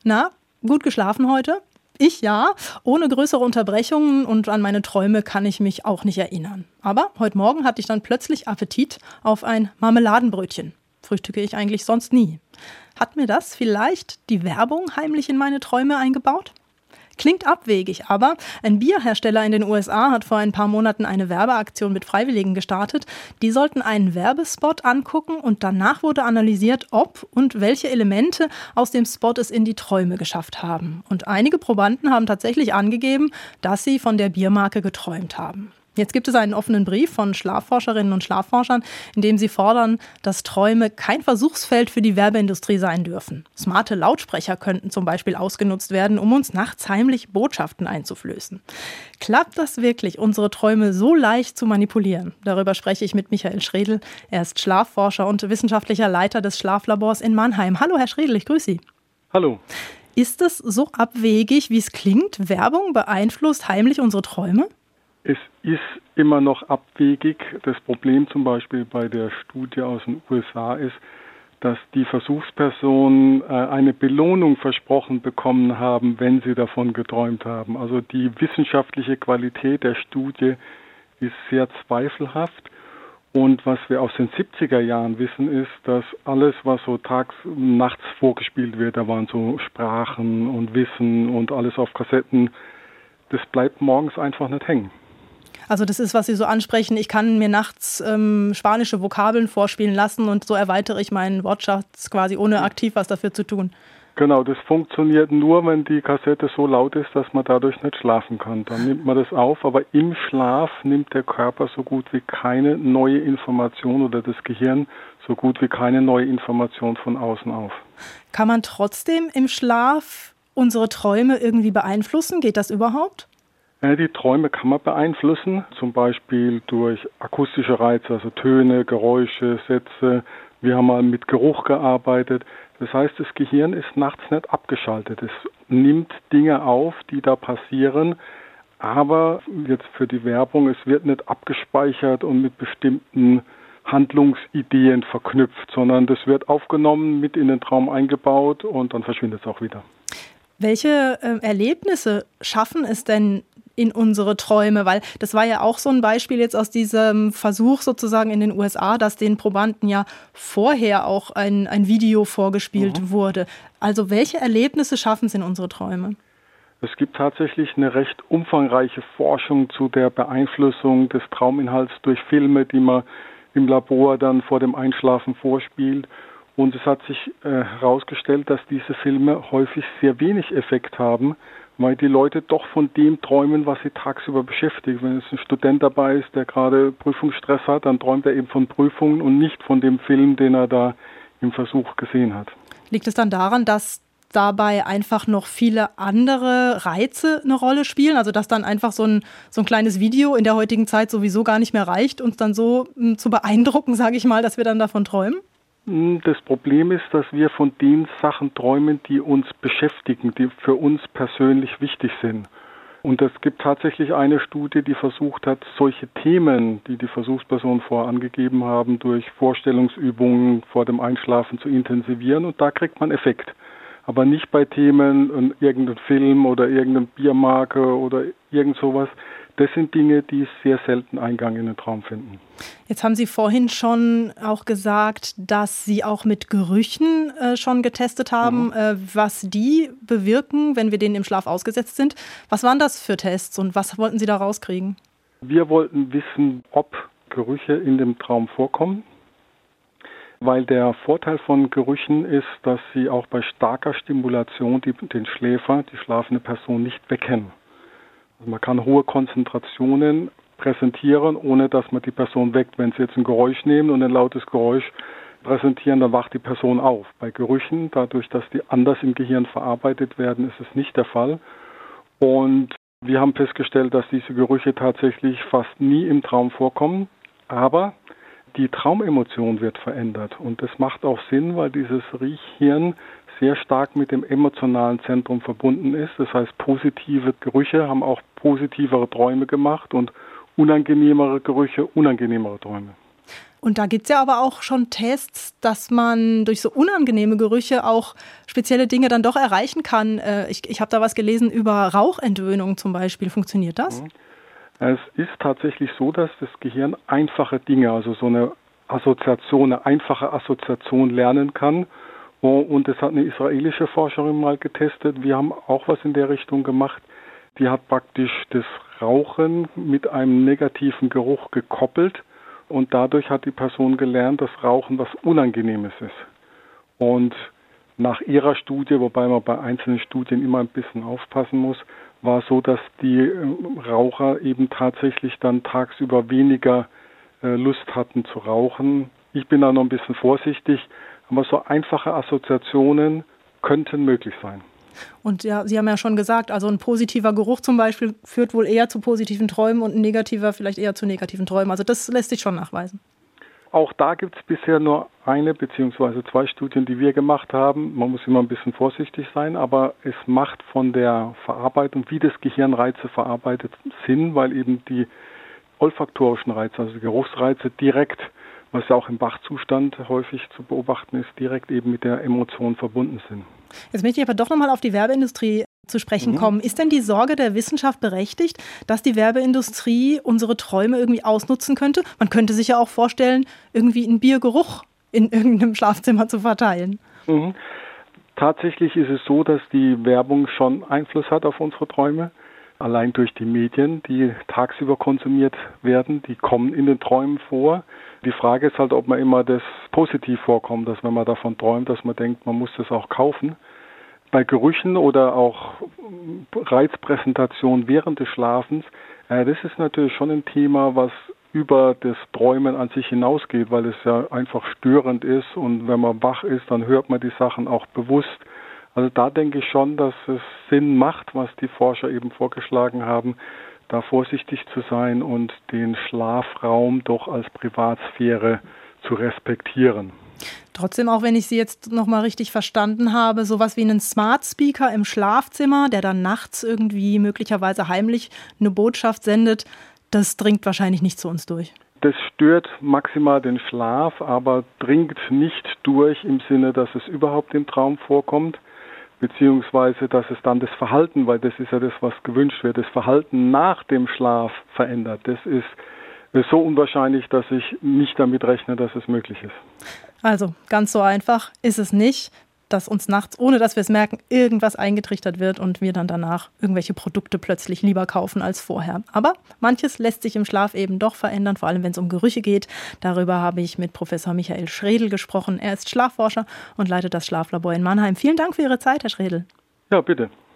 Na, gut geschlafen heute? Ich ja, ohne größere Unterbrechungen, und an meine Träume kann ich mich auch nicht erinnern. Aber heute Morgen hatte ich dann plötzlich Appetit auf ein Marmeladenbrötchen. Frühstücke ich eigentlich sonst nie. Hat mir das vielleicht die Werbung heimlich in meine Träume eingebaut? Klingt abwegig, aber ein Bierhersteller in den USA hat vor ein paar Monaten eine Werbeaktion mit Freiwilligen gestartet. Die sollten einen Werbespot angucken und danach wurde analysiert, ob und welche Elemente aus dem Spot es in die Träume geschafft haben. Und einige Probanden haben tatsächlich angegeben, dass sie von der Biermarke geträumt haben. Jetzt gibt es einen offenen Brief von Schlafforscherinnen und Schlafforschern, in dem sie fordern, dass Träume kein Versuchsfeld für die Werbeindustrie sein dürfen. Smarte Lautsprecher könnten zum Beispiel ausgenutzt werden, um uns nachts heimlich Botschaften einzuflößen. Klappt das wirklich, unsere Träume so leicht zu manipulieren? Darüber spreche ich mit Michael Schredl. Er ist Schlafforscher und wissenschaftlicher Leiter des Schlaflabors in Mannheim. Hallo, Herr Schredl, ich grüße Sie. Hallo. Ist es so abwegig, wie es klingt? Werbung beeinflusst heimlich unsere Träume? Es ist immer noch abwegig. Das Problem zum Beispiel bei der Studie aus den USA ist, dass die Versuchspersonen eine Belohnung versprochen bekommen haben, wenn sie davon geträumt haben. Also die wissenschaftliche Qualität der Studie ist sehr zweifelhaft. Und was wir aus den 70er Jahren wissen, ist, dass alles, was so tags und nachts vorgespielt wird, da waren so Sprachen und Wissen und alles auf Kassetten, das bleibt morgens einfach nicht hängen. Also das ist, was Sie so ansprechen, ich kann mir nachts spanische Vokabeln vorspielen lassen und so erweitere ich meinen Wortschatz quasi, ohne aktiv was dafür zu tun. Genau, das funktioniert nur, wenn die Kassette so laut ist, dass man dadurch nicht schlafen kann. Dann nimmt man das auf, aber im Schlaf nimmt der Körper so gut wie keine neue Information oder das Gehirn so gut wie keine neue Information von außen auf. Kann man trotzdem im Schlaf unsere Träume irgendwie beeinflussen? Geht das überhaupt? Die Träume kann man beeinflussen, zum Beispiel durch akustische Reize, also Töne, Geräusche, Sätze. Wir haben mal mit Geruch gearbeitet. Das heißt, das Gehirn ist nachts nicht abgeschaltet. Es nimmt Dinge auf, die da passieren, aber jetzt für die Werbung, es wird nicht abgespeichert und mit bestimmten Handlungsideen verknüpft, sondern das wird aufgenommen, mit in den Traum eingebaut und dann verschwindet es auch wieder. Welche Erlebnisse schaffen es denn in unsere Träume? Weil das war ja auch so ein Beispiel jetzt aus diesem Versuch sozusagen in den USA, dass den Probanden ja vorher auch ein Video vorgespielt wurde. Also welche Erlebnisse schaffen es in unsere Träume? Es gibt tatsächlich eine recht umfangreiche Forschung zu der Beeinflussung des Trauminhalts durch Filme, die man im Labor dann vor dem Einschlafen vorspielt. Und es hat sich herausgestellt, dass diese Filme häufig sehr wenig Effekt haben, weil die Leute doch von dem träumen, was sie tagsüber beschäftigt. Wenn es ein Student dabei ist, der gerade Prüfungsstress hat, dann träumt er eben von Prüfungen und nicht von dem Film, den er da im Versuch gesehen hat. Liegt es dann daran, dass dabei einfach noch viele andere Reize eine Rolle spielen? Also dass dann einfach so ein kleines Video in der heutigen Zeit sowieso gar nicht mehr reicht, uns dann so zu beeindrucken, sage ich mal, dass wir dann davon träumen? Das Problem ist, dass wir von den Sachen träumen, die uns beschäftigen, die für uns persönlich wichtig sind. Und es gibt tatsächlich eine Studie, die versucht hat, solche Themen, die die Versuchspersonen vorher angegeben haben, durch Vorstellungsübungen vor dem Einschlafen zu intensivieren. Und da kriegt man Effekt. Aber nicht bei Themen, irgendein Film oder irgendeine Biermarke oder irgend sowas. Das sind Dinge, die sehr selten Eingang in den Traum finden. Jetzt haben Sie vorhin schon auch gesagt, dass Sie auch mit Gerüchen schon getestet haben, was die bewirken, wenn wir denen im Schlaf ausgesetzt sind. Was waren das für Tests und was wollten Sie da rauskriegen? Wir wollten wissen, ob Gerüche in dem Traum vorkommen. Weil der Vorteil von Gerüchen ist, dass sie auch bei starker Stimulation den Schläfer, die schlafende Person, nicht wecken. Also man kann hohe Konzentrationen präsentieren, ohne dass man die Person weckt. Wenn Sie jetzt ein Geräusch nehmen und ein lautes Geräusch präsentieren, dann wacht die Person auf. Bei Gerüchen, dadurch, dass die anders im Gehirn verarbeitet werden, ist es nicht der Fall. Und wir haben festgestellt, dass diese Gerüche tatsächlich fast nie im Traum vorkommen, aber die Traumemotion wird verändert. Und das macht auch Sinn, weil dieses Riechhirn sehr stark mit dem emotionalen Zentrum verbunden ist. Das heißt, positive Gerüche haben auch positivere Träume gemacht und unangenehmere Gerüche unangenehmere Träume. Und da gibt es ja aber auch schon Tests, dass man durch so unangenehme Gerüche auch spezielle Dinge dann doch erreichen kann. Ich habe da was gelesen über Rauchentwöhnung zum Beispiel. Funktioniert das? Es ist tatsächlich so, dass das Gehirn einfache Dinge, also so eine einfache Assoziation lernen kann. Und das hat eine israelische Forscherin mal getestet. Wir haben auch was in der Richtung gemacht. Die hat praktisch das Rauchen mit einem negativen Geruch gekoppelt. Und dadurch hat die Person gelernt, dass Rauchen was Unangenehmes ist. Und nach ihrer Studie, wobei man bei einzelnen Studien immer ein bisschen aufpassen muss, war es so, dass die Raucher eben tatsächlich dann tagsüber weniger Lust hatten zu rauchen. Ich bin da noch ein bisschen vorsichtig, aber so einfache Assoziationen könnten möglich sein. Und ja, Sie haben ja schon gesagt, also ein positiver Geruch zum Beispiel führt wohl eher zu positiven Träumen und ein negativer vielleicht eher zu negativen Träumen. Also das lässt sich schon nachweisen. Auch da gibt es bisher nur eine bzw. 2 Studien, die wir gemacht haben. Man muss immer ein bisschen vorsichtig sein, aber es macht von der Verarbeitung, wie das Gehirn Reize verarbeitet, Sinn, weil eben die olfaktorischen Reize, also die Geruchsreize direkt, was ja auch im Wachzustand häufig zu beobachten ist, direkt eben mit der Emotion verbunden sind. Jetzt möchte ich aber doch nochmal auf die Werbeindustrie zu sprechen kommen. Ist denn die Sorge der Wissenschaft berechtigt, dass die Werbeindustrie unsere Träume irgendwie ausnutzen könnte? Man könnte sich ja auch vorstellen, irgendwie einen Biergeruch in irgendeinem Schlafzimmer zu verteilen. Tatsächlich ist es so, dass die Werbung schon Einfluss hat auf unsere Träume. Allein durch die Medien, die tagsüber konsumiert werden, die kommen in den Träumen vor. Die Frage ist halt, ob man immer das positiv vorkommt, dass wenn man davon träumt, dass man denkt, man muss das auch kaufen. Bei Gerüchen oder auch Reizpräsentation während des Schlafens, das ist natürlich schon ein Thema, was über das Träumen an sich hinausgeht, weil es ja einfach störend ist und wenn man wach ist, dann hört man die Sachen auch bewusst. Also da denke ich schon, dass es Sinn macht, was die Forscher eben vorgeschlagen haben, da vorsichtig zu sein und den Schlafraum doch als Privatsphäre zu respektieren. Trotzdem, auch wenn ich Sie jetzt nochmal richtig verstanden habe, sowas wie einen Smart Speaker im Schlafzimmer, der dann nachts irgendwie möglicherweise heimlich eine Botschaft sendet, das dringt wahrscheinlich nicht zu uns durch. Das stört maximal den Schlaf, aber dringt nicht durch im Sinne, dass es überhaupt im Traum vorkommt, beziehungsweise dass es dann das Verhalten, weil das ist ja das, was gewünscht wird, das Verhalten nach dem Schlaf verändert. Das ist so unwahrscheinlich, dass ich nicht damit rechne, dass es möglich ist. Also ganz so einfach ist es nicht, dass uns nachts, ohne dass wir es merken, irgendwas eingetrichtert wird und wir dann danach irgendwelche Produkte plötzlich lieber kaufen als vorher. Aber manches lässt sich im Schlaf eben doch verändern, vor allem wenn es um Gerüche geht. Darüber habe ich mit Professor Michael Schredl gesprochen. Er ist Schlafforscher und leitet das Schlaflabor in Mannheim. Vielen Dank für Ihre Zeit, Herr Schredl. Ja, bitte.